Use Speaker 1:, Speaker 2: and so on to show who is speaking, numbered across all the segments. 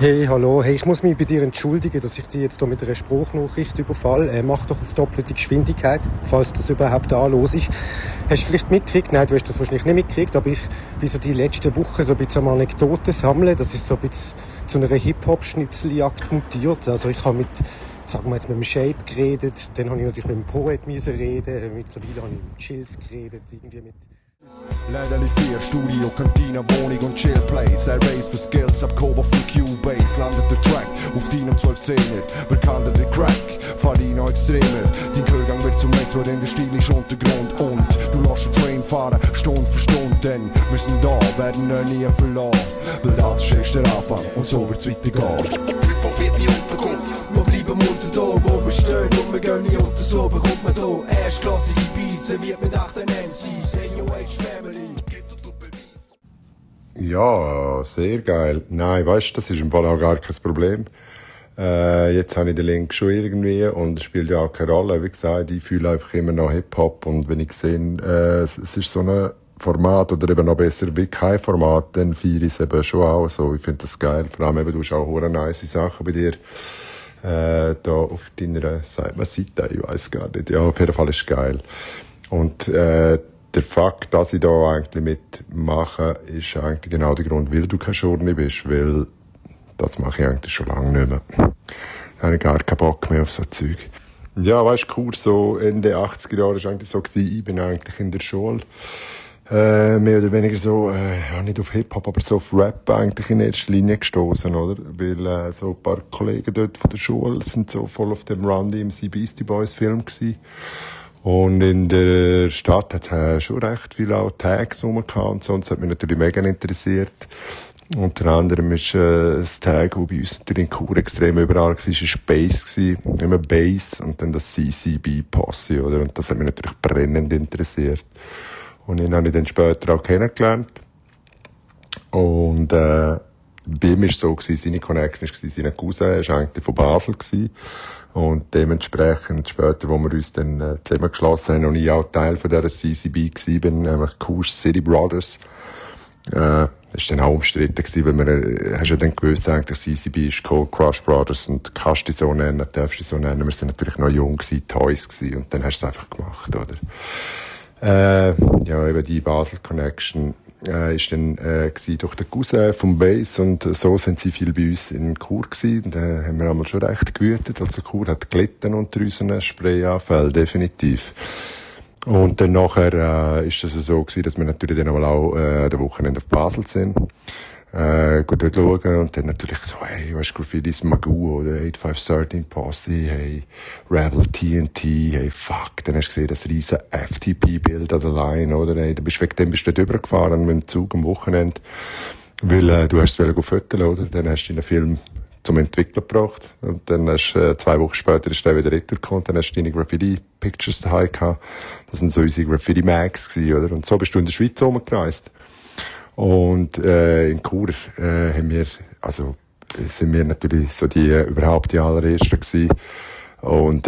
Speaker 1: Hey, hallo. Hey, ich muss mich bei dir entschuldigen, dass ich dich jetzt hier mit einer Spruchnachricht überfalle. Mach doch auf doppelte Geschwindigkeit, falls das überhaupt da los ist. Hast du vielleicht mitgekriegt? Nein, du hast das wahrscheinlich nicht mitgekriegt, aber ich bin so die letzten Wochen so ein bisschen am Anekdoten sammeln. Das ist so ein bisschen zu einer Hip-Hop-Schnitzeljagd mutiert. Also ich habe sagen wir jetzt mit dem Shape geredet, dann habe ich natürlich mit dem Poet reden, mittlerweile habe ich mit Chills geredet, irgendwie mit...
Speaker 2: Leiderlich 4, Studio, Kantine, Wohnung und Chillplace. I race für Skills, ab Cover von Cubase. Landet der Track auf deinem 12-10er. Bekannter der Crack, fahr ihn noch extremer. Dein Kühlgang wird zum Metro, denn der Stil ist Untergrund. Und du lässt den Train fahren, Stunde für Stunde. Denn wir sind da, werden nie verloren. Weil das ist erst der Anfang und so wird's weitergehen. Hip-Hop wird nie untergehen. Wir bleiben munter da, wo wir stehen und wir gehen nie unter. So bekommt man da erstklassige Beats, serviert mit 8 MCs.
Speaker 3: Ja, sehr geil. Nein, weißt du, das ist im Fall auch gar kein Problem. Jetzt habe ich den Link schon irgendwie und es spielt ja auch keine Rolle. Wie gesagt, ich fühle einfach immer noch Hip-Hop und wenn ich sehe, es ist so ein Format oder eben noch besser wie kein Format, dann feiere ich es eben schon auch so. Ich finde das geil. Vor allem eben, du hast auch hure nice Sachen bei dir da auf deiner Seite, ich weiss gar nicht. Ja, auf jeden Fall ist es geil. Und der Fakt, dass ich da eigentlich mitmache, ist eigentlich genau der Grund, weil du kein Schurni bist, weil das mache ich eigentlich schon lange nicht mehr. Da habe ich gar keinen Bock mehr auf so Zeug. Ja, weißt du, Kurs so Ende 80er Jahre war eigentlich so gewesen, ich bin eigentlich in der Schule, mehr oder weniger so, nicht auf Hip-Hop, aber so auf Rap eigentlich in erster Linie gestoßen, oder? Weil so ein paar Kollegen dort von der Schule sind so voll auf dem Run DMC Beastie Boys Film gewesen. Und in der Stadt hat es schon recht viele auch Tags rumgehauen. Sonst hat mich natürlich mega interessiert. Unter anderem ist das Tag, das bei uns natürlich in Chur extrem überall war, ist Bass gewesen. Immer Bass und dann das CCB-Posse, oder? Und das hat mich natürlich brennend interessiert. Und ihn habe ich dann später auch kennengelernt. Und bei ihm war es so, seine Connection war, sein Cousin war eigentlich von Basel gewesen. Und dementsprechend später, wo wir uns dann zusammengeschlossen haben und ich auch Teil von dieser CCB gewesen bin, nämlich Kurs City Brothers, ist dann auch umstritten gewesen, weil man, hast ja dann gewusst, eigentlich CCB ist Cold Crush Brothers und kannst du so nennen, darfst du so nennen. Wir sind natürlich noch jung gewesen, Toys gewesen und dann hast du es einfach gemacht, oder? Ja, eben die Basel Connection ist dann durch den Cousin vom Bass und so sind sie viel bei uns in Chur gewesen. Und haben wir einmal schon recht gewütet. Also Chur hat gelitten unter unseren Sprayanfällen, definitiv. Und dann nachher ist es so gewesen, dass wir natürlich dann einmal auch an der Wochenende auf Basel sind. Gut dort schauen und dann natürlich so, hey, weißt du, Graffitis Magoo oder 8513 Posse, hey, Rebel TNT, hey, fuck, dann hast du gesehen, das riesen FTP-Bild an der Line, oder, hey, du bist wegen dem bist du dort rübergefahren mit dem Zug am Wochenende, weil du hast es fotografieren, oder, dann hast du den Film zum Entwickler gebracht und dann hast 2 Wochen später ist der wieder retour gekommen, dann hast du deine Graffiti-Pictures daheim gehabt, das sind so unsere Graffiti-Mags gewesen, oder, und so bist du in der Schweiz rumgereist. Und in Chur sind wir natürlich so überhaupt die allerersten gewesen und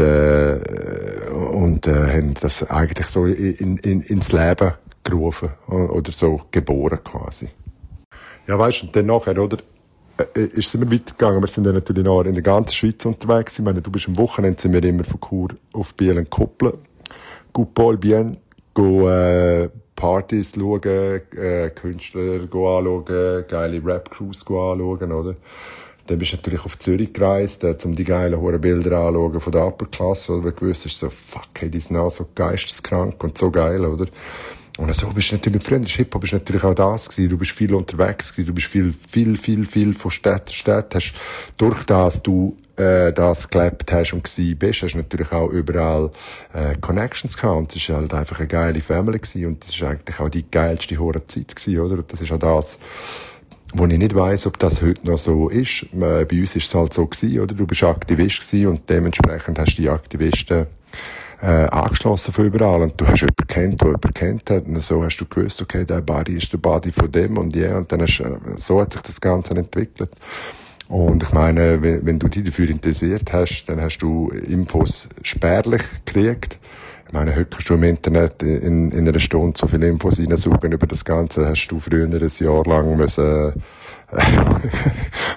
Speaker 3: haben das eigentlich so ins Leben gerufen oder so geboren quasi. Ja, weißt du, und dann nachher, oder, ist es immer weitergegangen. Wir sind dann natürlich noch in der ganzen Schweiz unterwegs. Ich meine, du bist am Wochenende, sind wir immer von Chur auf Biel und Kuppeln. Gut Paul Bien, Partys schauen, Künstler anschauen, geile Rap-Crews anschauen, oder? Dann bist du natürlich auf Zürich gereist, um die geilen hohen Bilder anzuschauen von der Upper Class, oder? Weil du gewusst hast, so, fuck, hey, die sind auch so geisteskrank und so geil, oder? Und so bist du natürlich, früher Hip-Hop ist natürlich auch das gewesen. Du bist viel unterwegs gewesen, du bist viel von Stadt zu Stadt. Hast, durch das du, das gelebt hast und gewesen bist, hast du natürlich auch überall, Connections gehabt. Und es ist halt einfach eine geile Family gewesen. Und das ist eigentlich auch die geilste hohe Zeit gewesen, oder? Und das ist auch das, wo ich nicht weiss, ob das heute noch so ist. Bei uns ist es halt so gewesen, oder? Du bist Aktivist gewesen und dementsprechend hast du die Aktivisten, angeschlossen von überall. Und du hast jemanden kennt, der jemanden kennt hat. Und so hast du gewusst, okay, der Buddy ist der Buddy von dem und ja. Und dann so hat sich das Ganze entwickelt. Und ich meine, wenn du dich dafür interessiert hast, dann hast du Infos spärlich gekriegt. Ich meine, heute kannst du im Internet in einer Stunde so viele Infos reinsuchen über das Ganze. Hast du früher ein Jahr lang müssen unterwegs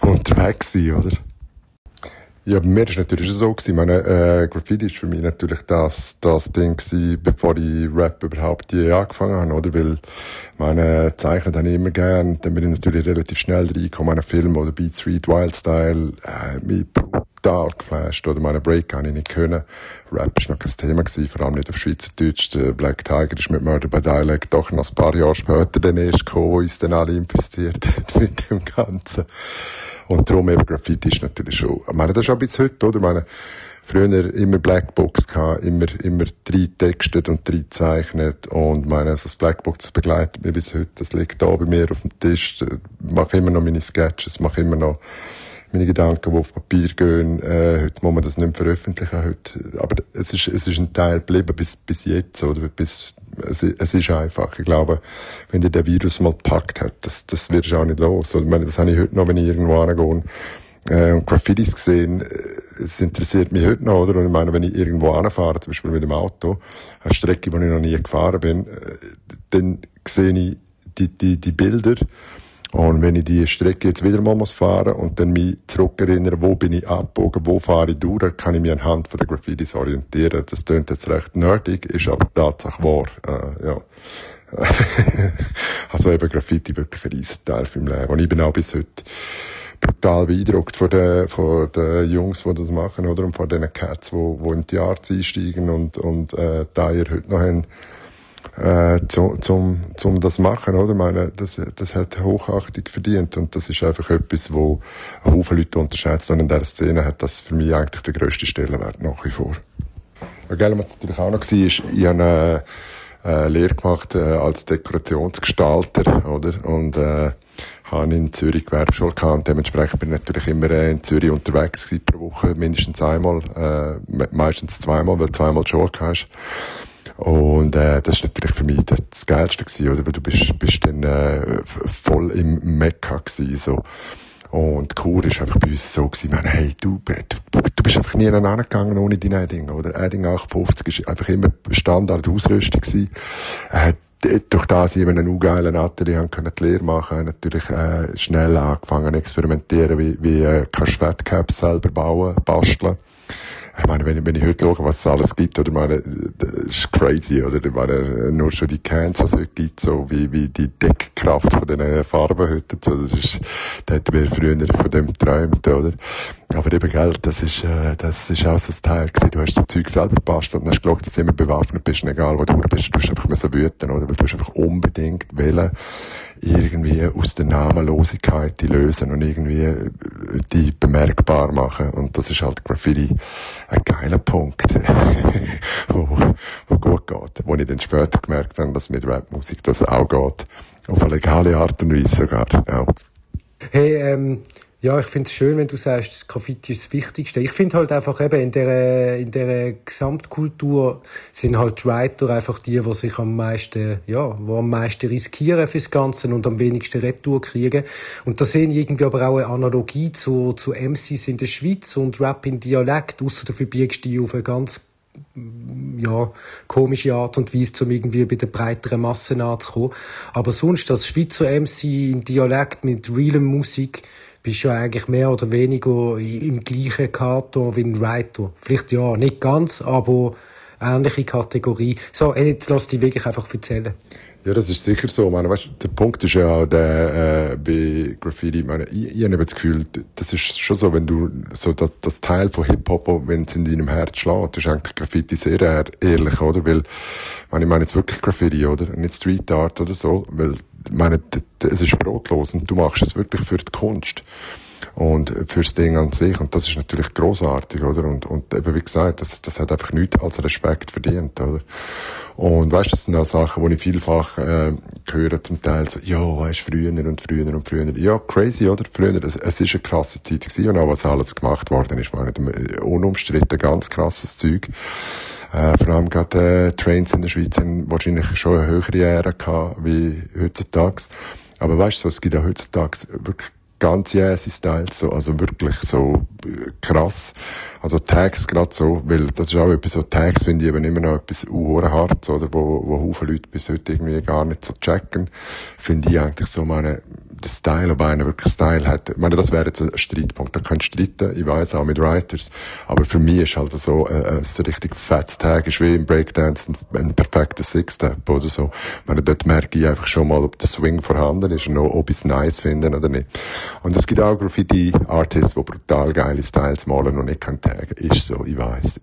Speaker 3: Tag gewesen, oder? Ja, bei mir war es natürlich schon so gewesen. Ich meine, Graffiti ist für mich natürlich das Ding gewesen, bevor ich Rap überhaupt je angefangen habe, oder? Weil, zeichnen habe ich immer gern. Dann bin ich natürlich relativ schnell reingekommen, Film oder Beat Street, Wild Style, mich brutal geflasht, oder? Break habe ich nicht können. Rap ist noch kein Thema gewesen, vor allem nicht auf Schweizerdeutsch. Der Black Tiger ist mit Murder by Dialect doch noch ein paar Jahre später dann erst gekommen, wo uns dann alle infiziert hat mit dem Ganzen. Und darum eben Graffiti ist natürlich schon, das ist auch bis heute, oder? Früher immer Blackbox gehabt, immer drei textet und drei zeichnet. Und das Blackbox, das begleitet mich bis heute. Das liegt da bei mir auf dem Tisch. Mache immer noch meine Sketches, mache immer noch meine Gedanken, die auf Papier gehen. Heute muss man das nicht mehr veröffentlichen. Heute. Aber es ist ein Teil geblieben bis jetzt, oder? Es ist einfach. Ich glaube, wenn dir der Virus mal gepackt hat, das wirst du auch nicht los. Das habe ich heute noch, wenn ich irgendwo hingehe. Und Graffitis gesehen, es interessiert mich heute noch, oder? Und wenn ich irgendwo anfahre, zum Beispiel mit dem Auto, eine Strecke, wo ich noch nie gefahren bin, dann sehe ich die Bilder. Und wenn ich die Strecke jetzt wieder mal fahren muss und dann mich zurückerinnere, wo bin ich abgebogen, wo fahre ich durch, kann ich mich anhand von den Graffitis orientieren. Das klingt jetzt recht nerdig, ist aber Tatsache wahr. Ja. Also eben Graffiti wirklich ein riesen Teil von meinem Leben. Und ich bin auch bis heute brutal beeindruckt von den Jungs, die das machen, oder? Und von den Cats, die in die Arts einsteigen und da ihr heute noch haben, zum das machen, oder? Das hat Hochachtung verdient. Und das ist einfach etwas, wo ein Haufen Leute unterschätzt. Und in dieser Szene hat das für mich eigentlich den grössten Stellenwert nach wie vor. Ja, gell, was natürlich auch noch war, ist, ich habe eine Lehre gemacht als Dekorationsgestalter, oder? Und habe in Zürich Gewerbeschule gehabt und dementsprechend bin ich natürlich immer in Zürich unterwegs gewesen, pro Woche, mindestens einmal, meistens zweimal, weil zweimal Schule hast. Und das ist natürlich für mich das Geilste gewesen, oder? Weil du bist dann voll im Mekka gewesen, so. Und Chur ist einfach bei uns so gewesen, hey, du bist einfach nie hingegangen ohne dein Edding, oder? Edding 850 ist einfach immer Standard-Ausrüstung gewesen. Durch das ich eben einen geilen Atelier können die Lehre machen, natürlich schnell angefangen zu experimentieren, wie kannst du Fettcaps selber bauen, basteln. Ich meine, wenn ich heute schaue, was es alles gibt, oder das ist crazy, oder? Ich meine, nur schon die Cans, was es heute gibt, so wie die Deckkraft von diesen Farben heute, so, da hätten wir früher von dem geträumt, oder? Aber eben, gell, das ist auch so ein Teil gewesen. Du hast so Zeug selber gebastelt und hast geschaut, dass du immer bewaffnet bist, und egal wo du bist, du hast einfach so wüten, oder? Weil du hast einfach unbedingt wollen, irgendwie aus der Namenlosigkeit die lösen und irgendwie die bemerkbar machen. Und das ist halt Graffiti ein geiler Punkt, wo gut geht. Wo ich dann später gemerkt habe, dass mit Rapmusik das auch geht. Auf eine legale Art und Weise sogar. Ja.
Speaker 1: Hey, ja, ich finde es schön, wenn du sagst, das Graffiti ist das Wichtigste. Ich finde halt einfach eben, in der Gesamtkultur sind halt Writer einfach die sich am meisten riskieren fürs Ganze und am wenigsten Retour kriegen. Und da sehe ich irgendwie aber auch eine Analogie zu MCs in der Schweiz und Rap in Dialekt, ausser dafür biegst du auf eine ganz komische Art und Weise, um irgendwie bei den breiteren Massen anzukommen. Aber sonst, als Schweizer MC in Dialekt mit realem Musik, bist du eigentlich mehr oder weniger im gleichen Karton wie ein Writer. Vielleicht ja, nicht ganz, aber ähnliche Kategorie. So, jetzt lass dich wirklich einfach erzählen.
Speaker 3: Ja, das ist sicher so. Weißt, der Punkt ist ja auch der, bei Graffiti, ich habe das Gefühl, das ist schon so, wenn du, so das Teil von Hip-Hop, wenn es in deinem Herz schlägt, ist eigentlich Graffiti sehr ehrlich, oder? Weil, ich meine jetzt wirklich Graffiti, oder? Nicht Street Art oder so, weil, es ist brotlos und du machst es wirklich für die Kunst. Und fürs Ding an sich. Und das ist natürlich grossartig, oder? Und eben, wie gesagt, das hat einfach nichts als Respekt verdient, oder? Und weißt du, das sind auch Sachen, die ich vielfach höre, zum Teil so, ja, weißt du, früher. Ja, crazy, oder? Früher, es ist eine krasse Zeit gewesen, und auch was alles gemacht worden ist. Unumstritten ganz krasses Zeug. Vor allem gerade Trains in der Schweiz haben wahrscheinlich schon eine höhere Ära gehabt, wie heutzutage. Aber weißt du, es gibt auch heutzutage wirklich ganz jäse Styles, so, also wirklich so krass. Also Tags gerade so, weil das ist auch etwas, so Tags finde ich eben immer noch etwas hart, oder, wo Haufen Leute bis heute irgendwie gar nicht so checken. Finde ich eigentlich so, der Style, ob einer wirklich Style hat. Ich meine, das wäre jetzt ein Streitpunkt. Da könntest du streiten, ich weiss, auch mit Writers. Aber für mich ist halt so, so richtig fettes Tag ist wie im Breakdance ein perfekter Six-Step oder so. Ich meine, dort merke ich einfach schon mal, ob der Swing vorhanden ist und ob ich es nice finde oder nicht. Und es gibt auch Graffiti-Artists, die brutal geile Styles malen und nicht können taggen. Ist so, ich weiss.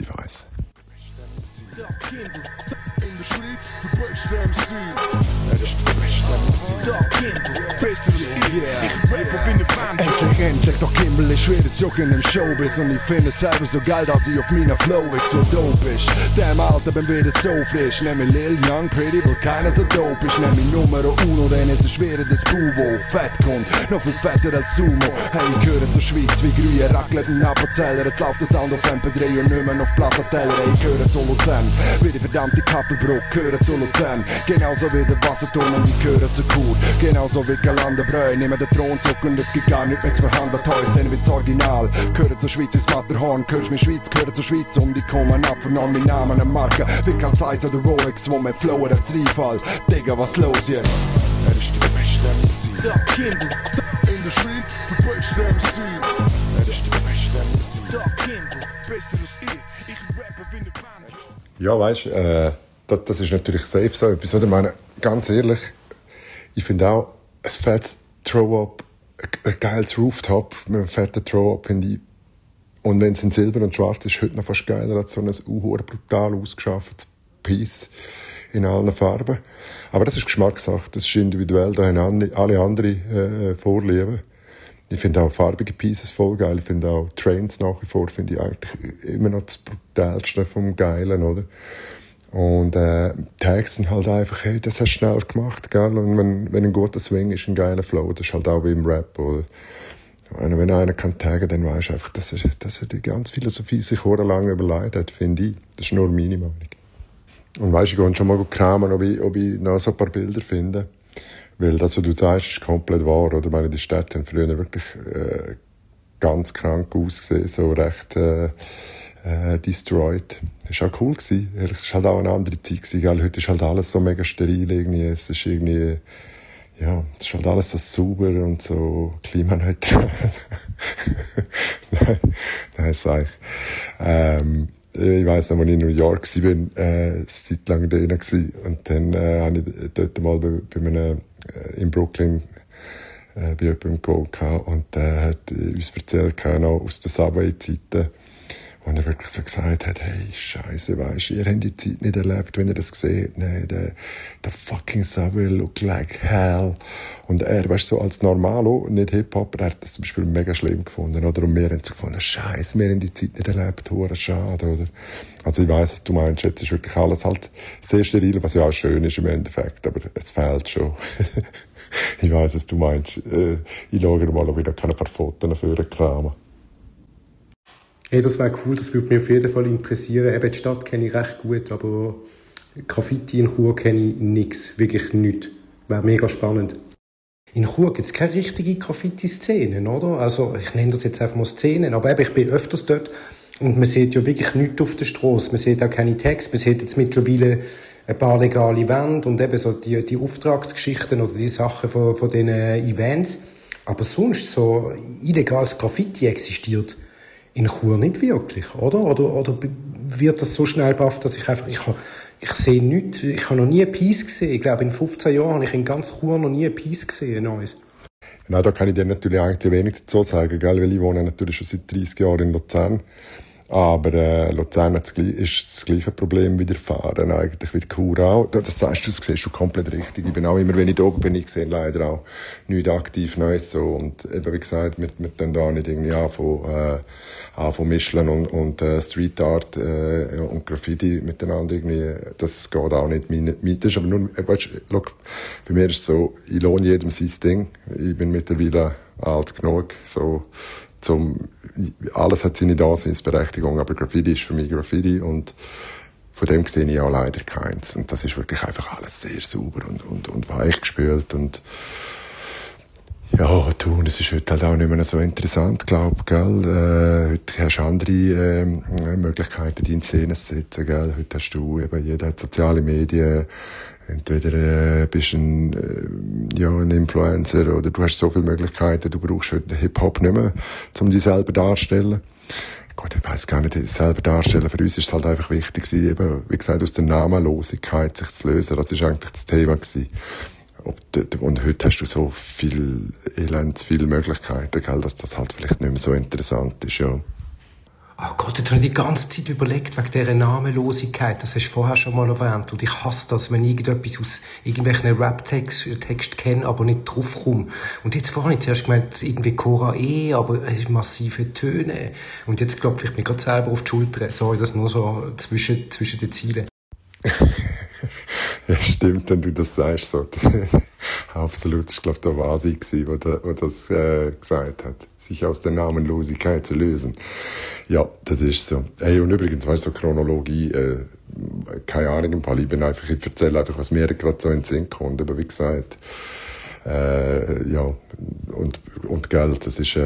Speaker 2: Endlich, doch Kimball ist schwer zu joggen im Showbiz. Und ich finde es selber so geil, dass ich auf meiner Flow so dope ist. Dem Alter bin wieder so frisch. Nehm ich Lil Young Pretty, weil keiner so dope ist. Nehm ich Numero Uno, denn es ist schwerer das Kuvo. Fett kommt, noch viel fetter als Sumo. Hey, ich gehöre zur Schweiz wie Grühe, Raclette und Appenzeller. Jetzt läuft der Sound auf MP3 und nicht mehr auf Plattenteller. Hey, ich gehöre zu Luzern, wie die verdammte Kappelbruck, gehöre zu Luzern. Genauso wie der Wasserturm und ich gehöre zu Chur. Genauso wie Galandenbräu, nehmen den Thronzug und es gibt gar nichts mehr zu verhandeln. Teuer denn wie das Original. Gehöre zur Schweiz ins Matterhorn, gehörst mir Schweiz, gehöre zur Schweiz und ich komme ab von all meinen Namen und Marken. Wie Carl Zeiss oder Rolex, wo mein Flow als Rheinfall. Digga, was los jetzt? Er ist der beste MC. Der Kimball. In der Schweiz, der beste MC. Er ist der beste MC. Der Kimball. Besser als ich rappe wie eine Band.
Speaker 3: Ja, weisst, das ist natürlich safe so etwas. Oder? Ich meine, ganz ehrlich, ich finde auch, ein fettes Throw-Up, ein geiles Rooftop mit einem fetten Throw-Up, finde ich. Und wenn es in Silber und Schwarz ist, heute noch fast geiler als so ein brutal ausgeschafftes Piece in allen Farben. Aber das ist Geschmackssache, das ist individuell, da haben alle andere Vorlieben. Ich finde auch farbige Pieces voll geil, ich finde auch Trains nach wie vor, finde ich eigentlich immer noch das brutalste vom Geilen, oder? Und Tags sind halt einfach, hey, das hast du schnell gemacht, gell? Und wenn ein guter Swing ist, ein geiler Flow, das ist halt auch wie im Rap, oder? Wenn einer kann taggen, dann weisst du einfach, dass er die ganze Philosophie sich jahrelang überlegt hat, finde ich. Das ist nur meine Meinung. Und weisst, ich gehe schon mal kramen, ob ich noch so ein paar Bilder finde. Weil das, was du sagst, ist komplett wahr, oder? Ich meine, die Städte haben früher wirklich ganz krank ausgesehen, so recht destroyed. Das war auch cool gewesen. Es war halt auch eine andere Zeit gewesen, gell? Heute ist halt alles so mega steril irgendwie. Es ist irgendwie, ja, es ist halt alles so sauber und so klimaneutral. Nein, sag ich. Ich weiss noch, als ich in New York war, eine Zeit lang da gewesen. Und dann habe ich dort mal bei einem, in Brooklyn bei jemandem gehabt und der hat uns erzählt, noch aus der Subway-Zeiten, wo er wirklich so gesagt hat, hey, Scheiße, weisst ihr habt die Zeit nicht erlebt, wenn ihr das seht. Nein, der fucking Subway look like hell. Und er, weisst so als Normalo, nicht Hip-Hop, er hat das zum Beispiel mega schlimm gefunden, oder? Und wir haben so gefunden, Scheiße, wir haben die Zeit nicht erlebt, hure schade, oder? Also ich weiss, was du meinst, jetzt ist wirklich alles halt sehr steril, was ja auch schön ist im Endeffekt, aber es fehlt schon. Ich weiss, was du meinst. Ich schaue mal, ob ich da ein paar Fotos für kramen.
Speaker 1: Hey, das wäre cool, das würde mich auf jeden Fall interessieren. Eben, die Stadt kenne ich recht gut, aber Graffiti in Chur kenne ich nichts, wirklich nichts. Wäre mega spannend. In Chur gibt es keine richtige Graffiti-Szenen, oder? Also, ich nenne das jetzt einfach mal Szenen, aber eben, ich bin öfters dort und man sieht ja wirklich nichts auf der Straße. Man sieht auch keine Texte, man sieht jetzt mittlerweile ein paar legale Wände und eben so die Auftragsgeschichten oder die Sachen von diesen Events. Aber sonst so illegales Graffiti existiert in Chur nicht wirklich, oder? Oder wird das so schnell bafft, dass ich sehe nichts, ich habe noch nie ein Piece gesehen. Ich glaube, in 15 Jahren habe ich in ganz Chur noch nie ein Piece gesehen, neues.
Speaker 3: Nein, da kann ich dir natürlich eigentlich wenig dazu sagen, gell? Weil ich wohne natürlich schon seit 30 Jahren in Luzern. Aber Luzern ist das gleiche Problem wie der Fahren, eigentlich wie die Chur auch. Das sagst du, das siehst du komplett richtig. Ich bin auch immer, wenn ich da oben bin, ich sehe leider auch nichts aktiv Neues. So. Und eben, wie gesagt, wir können da nicht irgendwie anfangen mischen und Street Art und Graffiti miteinander irgendwie, das geht auch nicht. Das ist aber nur, weißt, look, bei mir ist es so, ich lohne jedem sein Ding. Ich bin mittlerweile alt genug, so, alles hat seine Daseinsberechtigung, aber Graffiti ist für mich Graffiti und von dem sehe ich auch leider keins. Und das ist wirklich einfach alles sehr sauber und weich gespült und ja, du, und es ist heute halt auch nicht mehr so interessant, glaube ich, gell? Heute hast du andere Möglichkeiten, die in Szene zu setzen, gell? Heute hast du eben, jeder hat soziale Medien, Entweder bist ein Influencer oder du hast so viele Möglichkeiten, du brauchst heute Hip-Hop nicht mehr, um dich selber darzustellen. Gott, ich weiss gar nicht, selber darstellen. Für uns ist es halt einfach wichtig gewesen, eben, wie gesagt, aus der Namenlosigkeit sich zu lösen. Das ist eigentlich das Thema gewesen. Und heute hast du so viel Elend, viele Möglichkeiten, gell, dass das halt vielleicht nicht mehr so interessant ist, ja.
Speaker 1: Oh Gott, jetzt habe ich die ganze Zeit überlegt, wegen dieser Namenlosigkeit. Das hast du vorher schon mal erwähnt. Und ich hasse das, wenn ich irgendetwas aus irgendwelchen Rap-Text kenne, aber nicht draufkomme. Und jetzt vorhin zuerst gemeint, irgendwie Cora E, aber es ist massive Töne. Und jetzt klopfe ich mir gerade selber auf die Schulter. Sorry, das nur so zwischen den Zielen.
Speaker 3: Ja, stimmt, wenn du das sagst. So. Absolut, das war, glaube ich, der Vasi, der das gesagt hat, sich aus der Namenlosigkeit zu lösen. Ja, das ist so. Hey, und übrigens, weißt du, so Chronologie, keine Ahnung im Fall, ich erzähle einfach, was mir gerade so in den Sinn kommt, aber wie gesagt, ja, und Geld, das ist,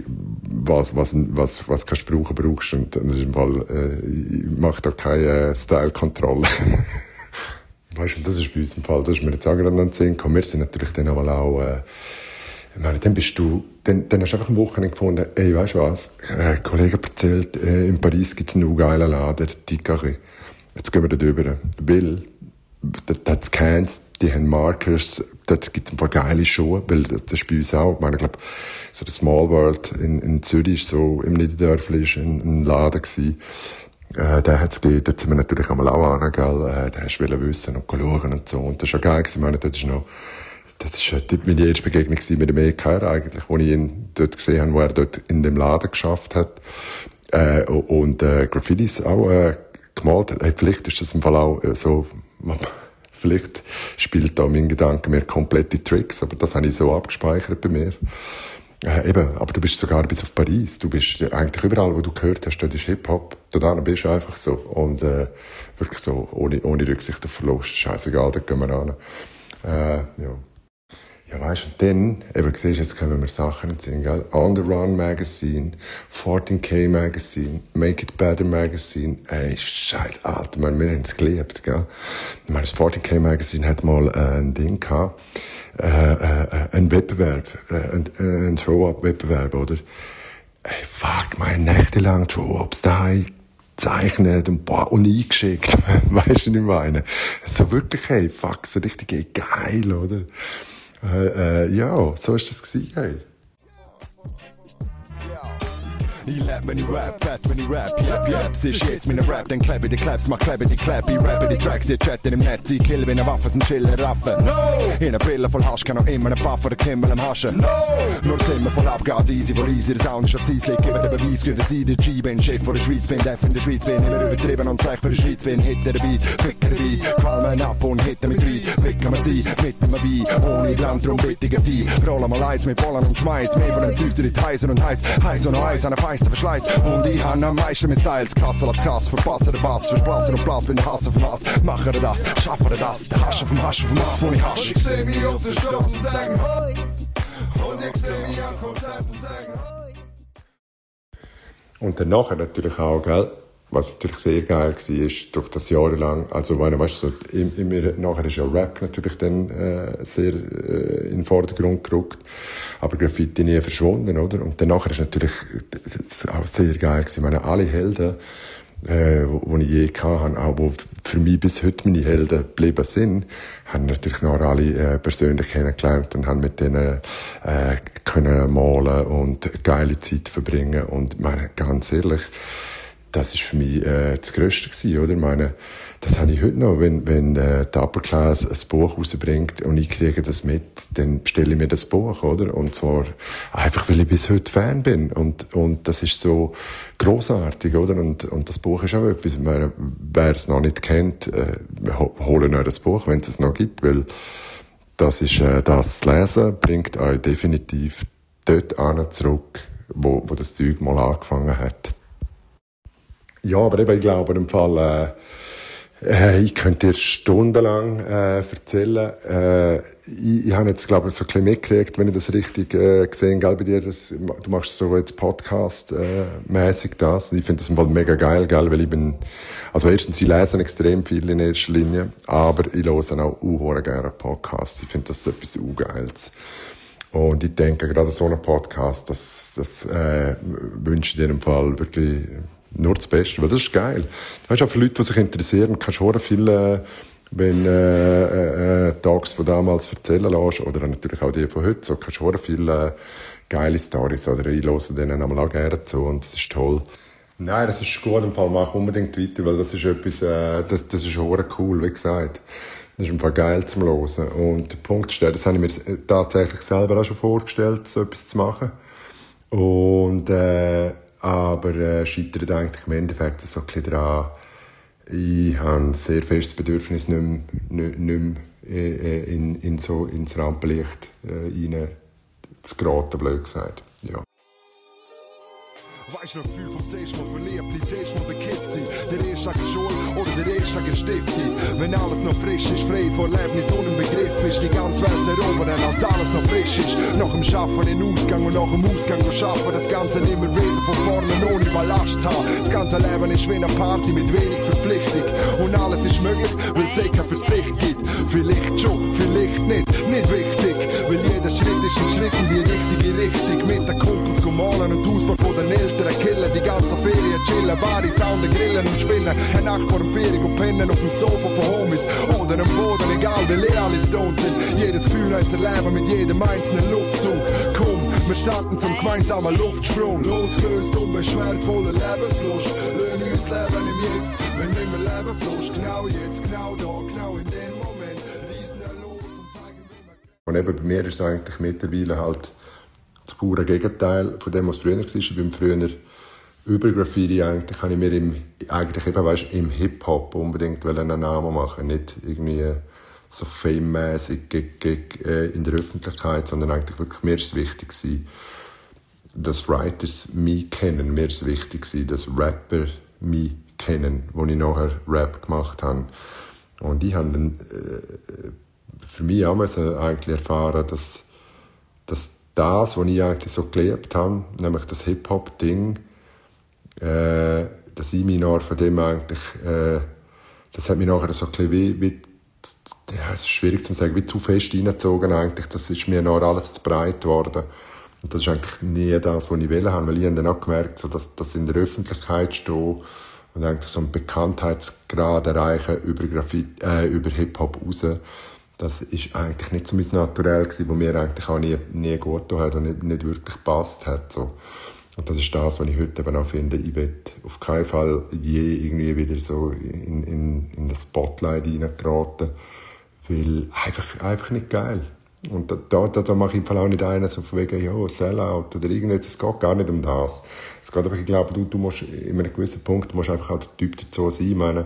Speaker 3: was kannst du brauchen, brauchst, und das ist im Fall, ich mache da keine Style-Kontrolle. Weißt du, das ist bei uns im Fall, das ist mir jetzt auch gerade an den Sinn gekommen. Wir sind natürlich dann auch, ich meine, dann hast du einfach am Wochenende gefunden, ey, weißt du was, ein Kollege erzählt, in Paris gibt es einen geilen Laden, die Carré. Jetzt gehen wir da drüber. Weil, dort Scans, die haben Markers, dort gibt es ein paar geile Schuhe, weil das ist bei uns auch, ich meine, ich glaube, so der Small World in Zürich ist so, im Niederdörfli ist ein Laden gewesen. Der hat's gegeben, dort sind wir natürlich einmal auch an, gell, der hast du wissen und schauen und so, und das ist ja geil gewesen, ich meine, das ist meine erste Begegnung mit dem EKR eigentlich, wo ich ihn dort gesehen habe, wo er dort in dem Laden geschafft hat, und Graffitis auch gemalt hat. Hey, vielleicht ist das im Fall auch so, vielleicht spielt da mein Gedanke mehr komplette Tricks, aber das habe ich so abgespeichert bei mir. Eben, aber du bist sogar bis auf Paris. Du bist eigentlich überall, wo du gehört hast, dort ist Hip-Hop. Dort bist du einfach so. Und wirklich so, ohne Rücksicht auf Verlust. Scheißegal, da gehen wir ran. Ja. Ja, weißt du, und dann, eben, siehst du, jetzt können wir Sachen sehen, gell? On the Run Magazine, 14K Magazine, Make It Better Magazine. Ey, scheiße, Alter, wir haben es geliebt, gell? Ich meine, das 14K Magazine hat mal ein Ding gehabt, ein Wettbewerb, ein Throw-Up-Wettbewerb, oder? Ey, fuck, nächtelang Throw-Ups daheim gezeichnet und eingeschickt. Weißt du, was ich meine? So wirklich, hey, fuck, so richtig geil, oder? Ja, so ist das gewesen, hey.
Speaker 2: Ich lebe, wenn ich rap, fett, wenn ich rap, yep, siehst jetzt meine Rap, dann klebe die Claps, mach klebe die Clap, ich rappe die Tracks, ich chatte im Netz, ich kill wie eine Waffe, sind chillen Raffen. No! In einer Brille voll Hasch, kann auch immer einen Puff oder Kimmel am Haschen. No! Nur Zimmer voll Abgas, easy, voll easy, der Sound ist auf Eis, gebe den Beweis, für dass ich der G bin, Chef von der Schweiz bin, Def in der Schweiz bin, immer übertrieben und frech für die Schweiz bin, Hitter dabei, Ficker dabei, qualmen ab und hitter mit Wein, ficken wir sie, mit dem Wein, ohne Land, drum bittiger die, rollen mal Eis mit Bollen und Schmeiß, mehr von dem Zeug, der heiß und heiß und noch Eis, an der feisten Verschleiß. Und ich habe am meisten mit Styles, Kassel abs Kass, verpasse den Bass, versplassen und Platz, bin der Hass auf dem Hass, mache das, schaffe das, der Hasch auf dem Hasch, wo ich hasch. Ich seh mich auf der Straße und sagen Hoi, und ich seh mich an Konzert und sagen Hoi.
Speaker 3: Und dann nachher natürlich auch, gell, was natürlich sehr geil war, ist durch das jahrelang, also weißt du, so, nachher ist ja Rap natürlich dann sehr in den Vordergrund gerückt, aber Graffiti nie verschwunden, oder? Und dann nachher ist natürlich das auch sehr geil gewesen. Ich meine, alle Helden, die ich je hatte, auch wo für mich bis heute meine Helden geblieben sind, haben natürlich noch alle persönlich kennengelernt und haben mit denen können malen und geile Zeit verbringen. Und ich meine, ganz ehrlich, das ist für mich das Grösste gewesen, oder? Ich meine, das habe ich heute noch, wenn die Upper Class ein Buch rausbringt und ich kriege das mit, dann bestelle ich mir das Buch, oder? Und zwar einfach, weil ich bis heute Fan bin. Und das ist so grossartig, oder? Und das Buch ist auch etwas, wer es noch nicht kennt, holen euch das Buch, wenn es es noch gibt, weil das ist, das Lesen bringt euch definitiv dort an zurück, wo das Zeug mal angefangen hat. Ja, aber eben, ich glaube, im Fall, Ich könnte dir stundenlang erzählen. Ich habe jetzt, glaube ich, so ein bisschen mitgekriegt, wenn ich das richtig gesehen habe bei dir. Du machst so jetzt Podcast-mäßig das. Ich finde das im Fall mega geil, gell? Weil also erstens, ich lese extrem viel in erster Linie, aber ich höre auch gerne Podcasts. Ich finde das etwas Geiles. Und ich denke, gerade so einen Podcast, das wünsche ich dir im Fall wirklich nur das Beste, weil das ist geil. Weißt du, auch für Leute, die sich interessieren, kannst du auch viel, wenn Talks von damals erzählen lässt, oder natürlich auch die von heute, so kannst du auch viel geile Storys, oder ich höre denen einmal auch gerne zu, und das ist toll. Nein, das ist gut, im Fall mach unbedingt weiter, weil das ist etwas, das ist auch cool, wie gesagt. Das ist im Fall geil zum Hören. Und der Punkt ist, das habe ich mir tatsächlich selber auch schon vorgestellt, so etwas zu machen. Und, aber scheitert eigentlich im Endeffekt so ein bisschen daran, ich habe ein sehr festes Bedürfnis, nicht mehr ins Rampenlicht rein zu geraten, blöd gesagt. Ja.
Speaker 2: Weißt du noch, Gefühl vom zuerst mal verliebt sein, zuerst mal bekifft sein, der erste Tag Schule oder der erste Tag Stifte. Wenn alles noch frisch ist, frei vor Erlebnis und im Begriff ist, die ganze Welt erobern, als alles noch frisch ist. Nach dem Schaffen in Ausgang und nach dem Ausgang schaffen, das Ganze immer wieder von vorne ohne Ballast zu haben. Das ganze Leben ist wie eine Party mit wenig Verpflichtung. Und alles ist möglich, weil es keinen Verzicht gibt. Vielleicht schon, vielleicht nicht wichtig, weil jeder Schritt ist ein Schritt in die richtige Richtung. Mit den Kumpels malen und Hausbau von den Eltern killen, die ganze Ferien chillen, Bari, Sounden, Grillen und Spinnen. Eine Nacht vor dem Ferien und pennen auf dem Sofa von Homies oder am Boden, egal wie leer alle stoned sind. Jedes Gefühl neu zu erleben mit jedem einzelnen Luftzug. Komm, wir starten zum gemeinsamen Luftsprung. Losgelöst, unbeschwert, voller Lebenslust. Löhn uns leben im Jetzt, wenn nicht mehr leben sollst. Genau jetzt, genau da, genau in dem Moment. Riesen los und zeigen, wie man...
Speaker 3: Und eben bei mir ist es eigentlich mittlerweile halt das pure Gegenteil von dem, was früher war. Ich bin früher über Graffiti eigentlich, habe ich mir im Hip-Hop unbedingt einen Namen machen, nicht irgendwie so fame-mäßig in der Öffentlichkeit, sondern eigentlich wirklich, mir ist es wichtig gewesen, dass Writers mich kennen, mir ist es wichtig gewesen, dass Rapper mich kennen, wo ich nachher Rap gemacht habe. Und ich habe dann für mich auch eigentlich erfahren, dass das, was ich eigentlich so gelebt habe, nämlich das Hip-Hop-Ding, dass ich mich nachher von dem eigentlich, das hat mich nachher so ein bisschen wie es ist schwierig zu sagen, wie zu fest reingezogen eigentlich, das ist mir nachher alles zu breit geworden. Und das ist eigentlich nie das, was ich wollte haben, weil ich habe dann auch gemerkt, so, dass das in der Öffentlichkeit stehen und eigentlich so einen Bekanntheitsgrad erreichen über Hip-Hop raus, das ist eigentlich nicht so mein Naturell gewesen, wo mir eigentlich auch nie gut getan hat und nicht wirklich gepasst hat. So. Und das ist das, was ich heute eben auch finde. Ich will auf keinen Fall je irgendwie wieder so in das Spotlight reingeraten, weil einfach nicht geil. Und da mache ich im Fall auch nicht einen so von wegen, ja, Sellout oder irgendetwas. Es geht gar nicht um das. Es geht einfach, ich glaube, du musst in einem gewissen Punkt musst einfach auch der Typ dazu sein. Ich meine,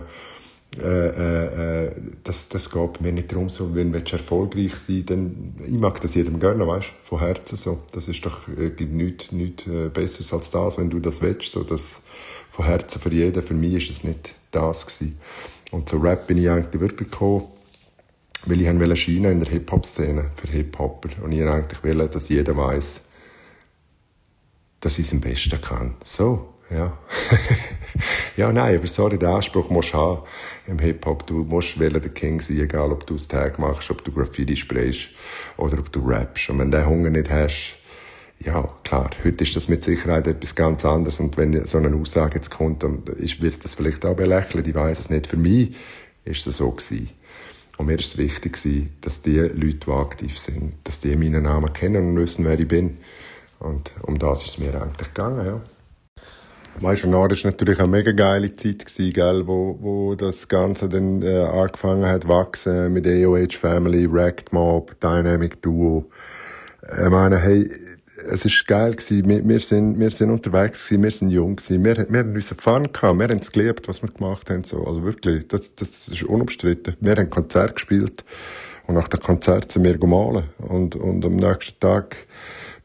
Speaker 3: das geht bei mir nicht darum, so, wenn du erfolgreich sein willst, dann, ich mag das jedem gerne, weißt, von Herzen so. Das ist doch, gibt nichts Besseres als das, wenn du das willst, so, das von Herzen für jeden. Für mich ist es nicht das gewesen. Und zur Rap bin ich eigentlich wirklich gekommen, weil ich wollte scheinen in der Hip-Hop-Szene für Hip-Hopper. Und ich wollte, dass jeder weiss, dass ich es am besten kann. So, ja. Ja, nein, aber sorry, den Anspruch musst du haben im Hip-Hop. Du musst der King sein, egal ob du das Tag machst, ob du Graffiti sprayst oder ob du rappst. Und wenn du den Hunger nicht hast, ja, klar, heute ist das mit Sicherheit etwas ganz anderes. Und wenn so eine Aussage jetzt kommt, dann wird das vielleicht auch belächelt. Ich weiss es nicht. Für mich ist es so gewesen. Und mir ist es wichtig, dass die Leute, die aktiv sind, dass die meinen Namen kennen und wissen, wer ich bin. Und um das ist es mir eigentlich gegangen, ja. Weißt du, das war natürlich eine mega geile Zeit, gell, wo das Ganze dann angefangen hat zu wachsen mit AOH Family, Wrecked Mob, Dynamic Duo. Ich meine, hey, es war geil gewesen. Wir sind unterwegs gewesen, wir sind jung gewesen, wir haben unseren Fun gehabt, wir haben es geliebt, was wir gemacht haben, so. Also wirklich, das ist unumstritten. Wir haben Konzert gespielt und nach dem Konzert sind wir gemahlen und am nächsten Tag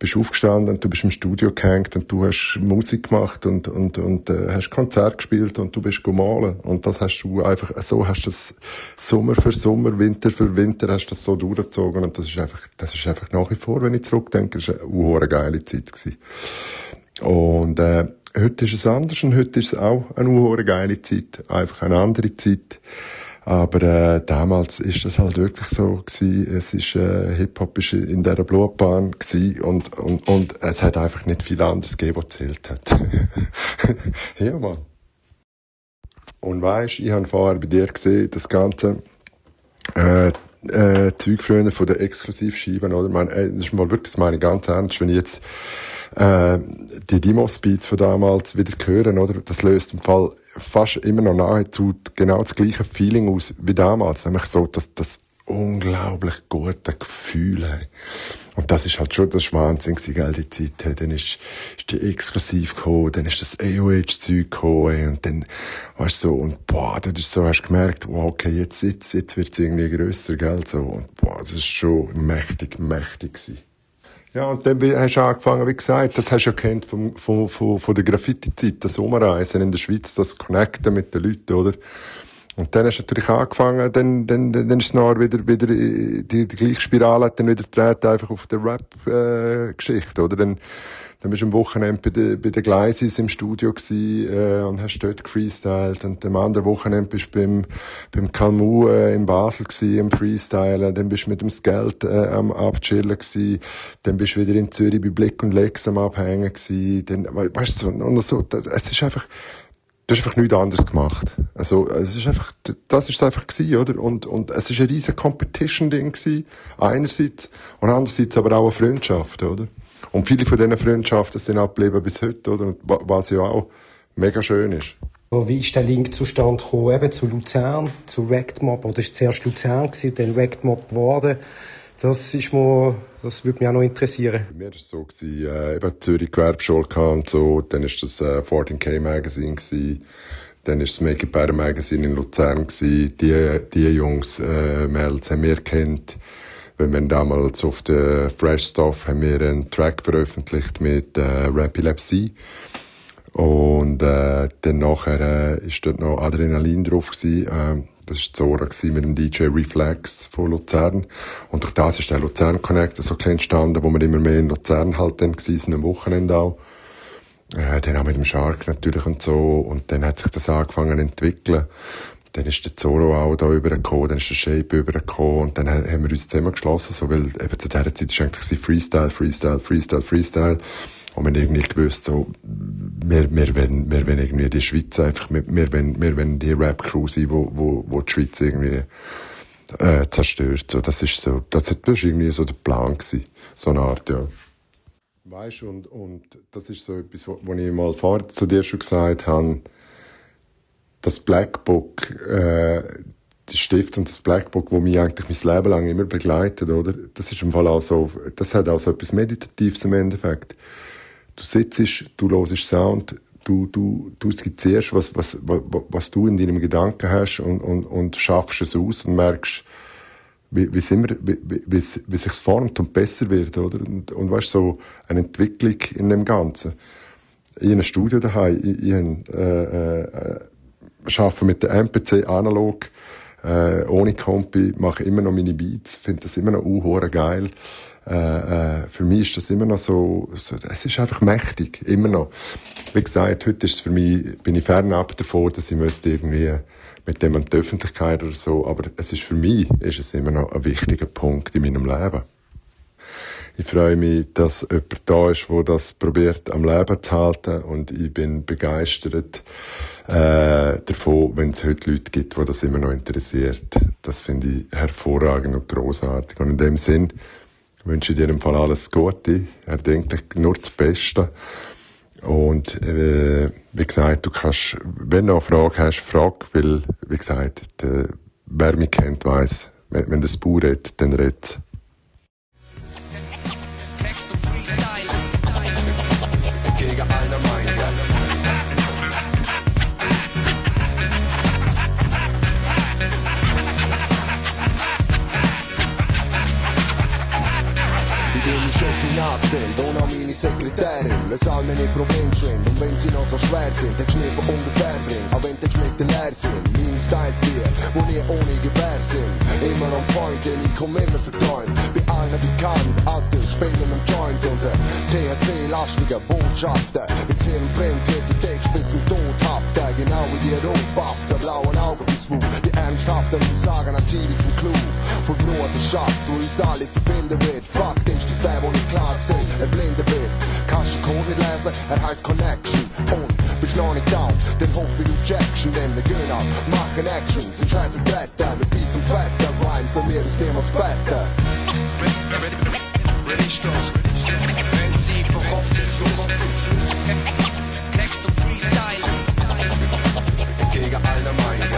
Speaker 3: bist aufgestanden und du bist im Studio gehängt und du hast Musik gemacht und hast Konzert gespielt und du bist gemahlen. Und das hast du einfach, so hast du das Sommer für Sommer, Winter für Winter hast du das so durchgezogen. Und das ist einfach nach wie vor, wenn ich zurückdenke, das war eine geile Zeit gewesen. Und, heute ist es anders und heute ist es auch eine geile Zeit. Einfach eine andere Zeit. Aber damals ist das halt wirklich so gewesen. Es ist Hip-Hop ist in dieser Blutbahn gewesen und es hat einfach nicht viel anderes gegeben, was zählt hat. Ja, Mann. Und weisst, ich habe vorher bei dir gesehen, das ganze Zeug früher von den Exklusivscheiben, oder? Das ist mal wirklich, das meine ich ganz ernst, wenn ich jetzt die Demos-Beats von damals wieder hören, oder? Das löst im Fall fast immer noch nahezu genau das gleiche Feeling aus wie damals. Nämlich so, das unglaublich gute Gefühl. Hey. Und das ist halt schon das Wahnsinn gewesen, gell, die Zeit. Hey. Dann ist die exklusiv gekommen, dann ist das AOH-Zeug gekommen, hey. Und dann, weißt du, so, und boah, das ist so, hast du gemerkt, wow, okay, jetzt wird's irgendwie grösser, gell, so. Und boah, das ist schon mächtig gewesen. Ja, und dann hast du angefangen, wie gesagt, das hast du ja kennt von der Graffiti-Zeit, das Umreisen in der Schweiz, das Connecten mit den Leuten, oder? Und dann hast du natürlich angefangen, dann ist es nachher wieder, die gleiche Spirale hat dann wieder gedreht, einfach auf der Rap-Geschichte, oder? Dann bist du am Wochenende bei den Gleisis im Studio gewesen, und hast dort gefreestylt. Und am anderen Wochenende bist du beim Calmu, in Basel gewesen, im Freestylen. Dann bist du mit dem Skeld, am Abchillen gewesen. Dann bist du wieder in Zürich bei Blick und Lex am Abhängen gewesen. Dann, weißt du, und so, es ist einfach, du hast einfach nichts anderes gemacht. Also, es ist einfach, das ist es einfach gewesen, oder? Und es ist ein riesen Competition-Ding gewesen, einerseits, und andererseits aber auch eine Freundschaft, oder? Und viele von diesen Freundschaften sind auch geblieben bis heute, oder? Was ja auch mega schön ist.
Speaker 1: Wie ist der Link zustande gekommen, eben zu Luzern, zu Rectmob? Oder ist es zuerst Luzern gewesen, dann Rectmob geworden? Das würde mich auch noch interessieren.
Speaker 3: Bei mir war es so, eben Zürich Gewerbeschule und so, dann war das 14K Magazine gewesen. Dann war das Make It Better Magazine in Luzern gewesen. Die Jungs, Mädels haben wir kennt. Wenn wir damals auf der Fresh Stuff haben wir einen Track veröffentlicht mit Rapilepsy. Und dann nachher ist dort noch Adrenalin drauf gewesen. Das war Zora mit dem DJ Reflex von Luzern. Und durch das ist der Luzern Connect so klein entstanden, wo wir immer mehr in Luzern halt dann waren, am Wochenende auch. Dann auch mit dem Shark natürlich und so. Und dann hat sich das angefangen zu entwickeln. Dann ist der Zoro auch da übergekommen, dann ist der Shape übergekommen und dann haben wir uns zusammengeschlossen, so, weil eben zu dieser Zeit war eigentlich Freestyle. Und wir haben irgendwie gewusst, so, wir wollen irgendwie die Schweiz einfach, wir wollen die Rap-Crew sein, wo die Schweiz irgendwie, zerstört. So, das war irgendwie so der Plan gewesen. So eine Art, ja. Weisst du, und das ist so etwas, was ich mal vorher zu dir schon gesagt habe, das Blackbook, die Stift und das Blackbook, wo mich eigentlich mein Leben lang immer begleitet, oder? Das ist im Fall auch so, das hat auch so etwas Meditatives im Endeffekt. Du sitzt, du hörst Sound, du skizzierst, was du in deinem Gedanken hast und schaffst es aus und merkst, wie sich's formt und besser wird, oder? Und weißt, so eine Entwicklung in dem Ganzen. Ich habe ein Studio daheim, ich arbeite mit der MPC analog, ohne Kompi, mache immer noch meine Beats, finde das immer noch geil. Für mich ist das immer noch so, es ist einfach mächtig, immer noch. Wie gesagt, heute ist es für mich, bin ich fernab davon, dass ich müsste irgendwie mit dem an die Öffentlichkeit oder so, aber für mich ist es immer noch ein wichtiger Punkt in meinem Leben. Ich freue mich, dass jemand da ist, der das probiert, am Leben zu halten. Und ich bin begeistert davon, wenn es heute Leute gibt, die das immer noch interessiert. Das finde ich hervorragend und grossartig. Und in dem Sinn wünsche ich dir im Fall alles Gute, erdenklich nur das Beste. Und wie gesagt, du kannst, wenn du eine Frage hast, frag, weil, wie gesagt, wer mich kennt, weiss, wenn das Bauer redet, dann redet.
Speaker 4: Nachdenkt, ohne
Speaker 2: Sekretärin, lass all meine Probleme schwimmen. Und wenn sie noch so schwer sind, den Schnee von ungefähr bringen. Auch wenn die Geschmäcker leer sind, meine Styles wie, wo nie ohne Gewehr sind. Immer on point, denn ich komm immer verträumt. Bei allen bekannt, als der Spender am Joint. Und der THC-lastige Botschafter. Mit Zählen brennt, wird der Text bis zum Tod hafter. Genau wie die rotbafter, blauen Augen von Swoo. Die ernsthaften sagen, ein Ziel ist ein Clou. Von Not schafft, wo uns alle verbinden wird. Fakt ist, dass der, wo nicht klar sieht, er blinder wird. Kannst du Code nicht lesen, er heißt Connection. Und bist noch nicht down, dann hoffe ich Rejection. Denn wir gehen ab, machen Action. Sind scheiße Blätter, mit Beats und Fetter. Rhymes, für mir ist niemals better.
Speaker 4: Wenn sie verhofft ist, Text und Freestyle
Speaker 2: Gegen alle Meinungen.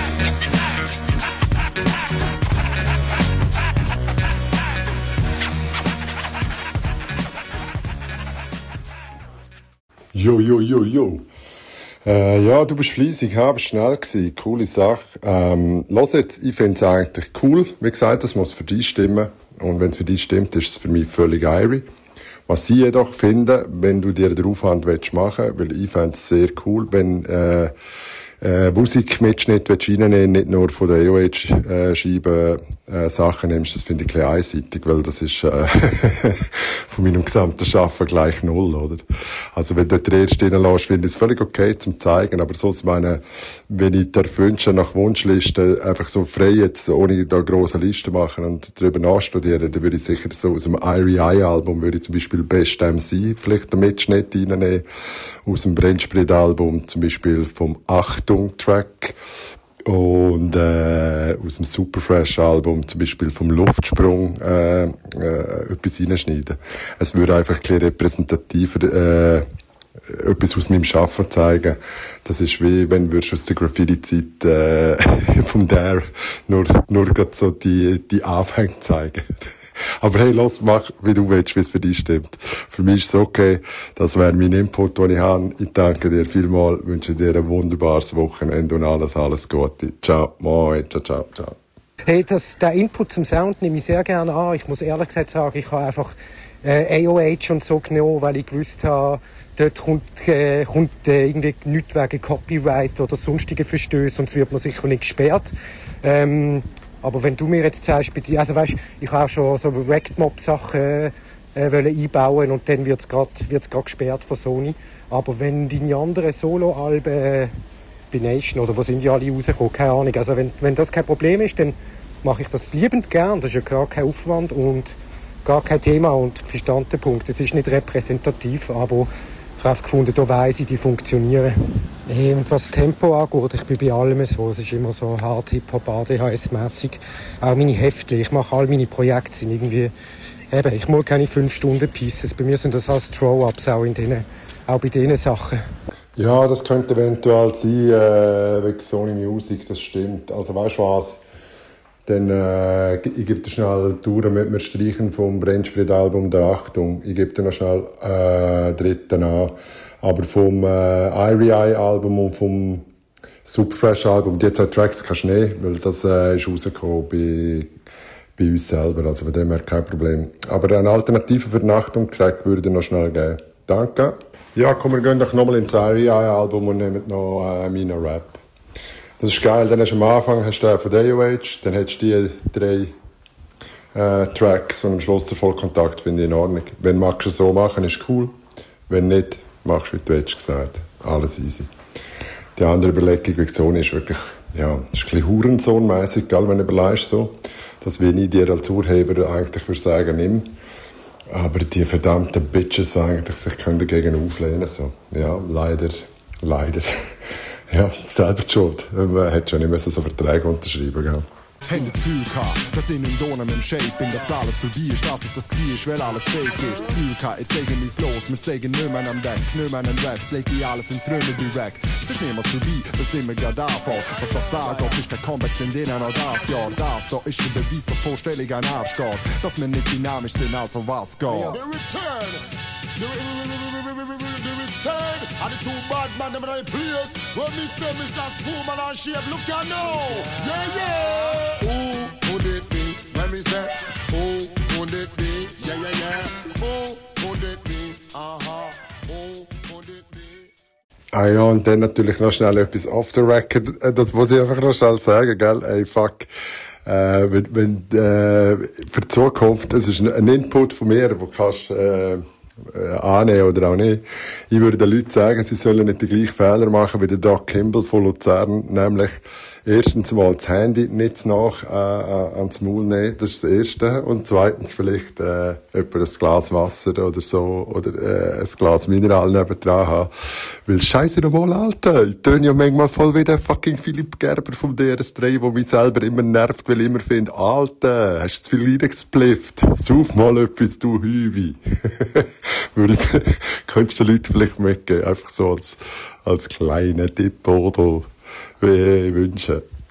Speaker 3: Jo, jo, jo, jo. Ja, du bist fleissig, bist schnell gewesen. Coole Sache. Los jetzt, ich finde es eigentlich cool. Wie gesagt, das muss für dich stimmen. Und wenn es für dich stimmt, ist es für mich völlig airy. Was ich jedoch finde, wenn du dir den Aufwand machen willst, weil ich fände es sehr cool, wenn Musikmitschnitt reinnehmen, nicht nur von der AOH-Scheiben Sachen nimmst, das finde ich ein bisschen einseitig, weil das ist von meinem gesamten Schaffen gleich null, oder? Also wenn du dort erst reinlässt, finde ich es völlig okay zum zeigen, aber so, ich meine, wenn ich dir wünsche, nach Wunschlisten einfach so frei jetzt, ohne da grosse Listen machen und darüber nachstudieren, dann würde ich sicher so aus dem Irie Eye-Album würde ich zum Beispiel Best MC vielleicht den Mitschnitt reinnehmen, aus dem Brennsprit-Album zum Beispiel vom Achtung-Track und aus dem Superfresh-Album zum Beispiel vom Luftsprung etwas reinschneiden. Es würde einfach ein bisschen repräsentativer etwas aus meinem Schaffen zeigen. Das ist wie, wenn du aus der Graffiti-Zeit vom Dare nur gerade so die Anfänge zeigen. Aber hey, los, mach, wie du willst, wie es für dich stimmt. Für mich ist es okay. Das wäre mein Input, den ich habe. Ich danke dir vielmals, wünsche dir ein wunderbares Wochenende und alles Gute. Ciao, moi, ciao.
Speaker 1: Hey, der Input zum Sound nehme ich sehr gerne an. Ich muss ehrlich gesagt sagen, ich habe einfach AOH und so genommen, weil ich gewusst habe, dort kommt irgendwie nichts wegen Copyright oder sonstige Verstöße, sonst wird man sicher nicht gesperrt. Aber wenn du mir jetzt sagst, also weißt, ich habe auch schon so Rect-Mob-Sachen einbauen und dann wird's grad gesperrt von Sony. Aber wenn deine anderen Solo-Alben bei Nation oder wo sind die alle rausgekommen, keine Ahnung. Also wenn das kein Problem ist, dann mache ich das liebend gern. Das ist ja gar kein Aufwand und gar kein Thema und verstanden Punkt. Es ist nicht repräsentativ, aber ich habe gefunden, da weiss ich, die funktionieren. Und was das Tempo angeht, ich bin bei allem so. Es ist immer so hart Hip-Hop, ADHS-mässig. Auch meine Heftchen, ich mache all meine Projekte, sind irgendwie, ich mache keine 5-Stunden-Pieces. Bei mir sind das als Throw-Ups, auch bei diesen Sachen.
Speaker 3: Ja, das könnte eventuell sein, wegen Sony Music, das stimmt. Also weißt du was? Dann, ich gebe dir schnell Touren mit mir streichen vom Brennsprit-Album der Achtung. Ich gebe dir noch schnell dritten an. Aber vom Irie Eye-Album und vom Superfresh-Album, die 2 Tracks kannst du nehmen, weil das ist rausgekommen bei uns selber. Also von dem her kein Problem. Aber eine Alternative für den Achtung-Track würde ich noch schnell geben. Danke. Ja, komm, wir gehen doch nochmal ins Irie Eye-Album und nehmen noch meinen Rap. Das ist geil, dann hast du am Anfang den von AOH, dann hast du die 3 Tracks und am Schluss der Vollkontakt, finde ich in Ordnung. Wenn du es so machen, ist cool. Wenn nicht, machst du, wie du hast gesagt. Alles easy. Die andere Überlegung, wie Sony ist wirklich, ja, ist ein bisschen Hurensohn-mässig, wenn du überlegst so. Das will ich dir als Urheber eigentlich für sagen, nimm. Aber die verdammten Bitches eigentlich sich können dagegen auflehnen, so. Ja, leider. Ja, selber die Schuld. Man hätte schon nicht so Verträge unterschreiben, gell?
Speaker 2: Hätte das Gefühl gehabt, dass ich in Donen im Shape bin, dass alles vorbei ist, dass es das war, weil alles fake ist. Das Gefühl gehabt, jetzt sagen wir's los, wir sagen nicht mehr am Deck, nicht mehr an den Raps, leg ich alles in Trümmer direkt. Es ist niemand vorbei, weil's immer grad anfällt. Was das sagt, ist der Comeback in denen noch das Jahr. Das da ist der Beweis, dass Vorstellung ein Arsch geht, dass wir nicht dynamisch sind, also was geht. The return! The return of the 2 bad man, them in the place. When me say Mr. Spoonman and Shape, look ya know. Yeah. Who could it be? When me say, who could it be? Yeah. Who could it be?
Speaker 3: Ah ja, und dann natürlich noch schnell etwas off the record. Das muss ich einfach noch schnell sagen, gell? Ey, fuck. Wenn für die Zukunft, das ist ein Input von mir, den kannst annehmen oder auch nicht. Ich würde den Leuten sagen, sie sollen nicht den gleichen Fehler machen wie der Doc Kimball von Luzern, nämlich erstens mal das Handy nicht nach ans Maul nehmen, das ist das Erste. Und zweitens vielleicht etwa ein Glas Wasser oder so, oder ein Glas Mineral nebendran haben. Weil scheisse nochmal, Alter, ich töne ja manchmal voll wie der fucking Philipp Gerber vom DRS3, der mich selber immer nervt, weil ich immer finde, Alter, hast du zu viel reingesplifft? Sauf mal etwas, du Hübi. Könntest du den Leuten vielleicht mitgeben, einfach so als kleiner Tipp oder wünschen.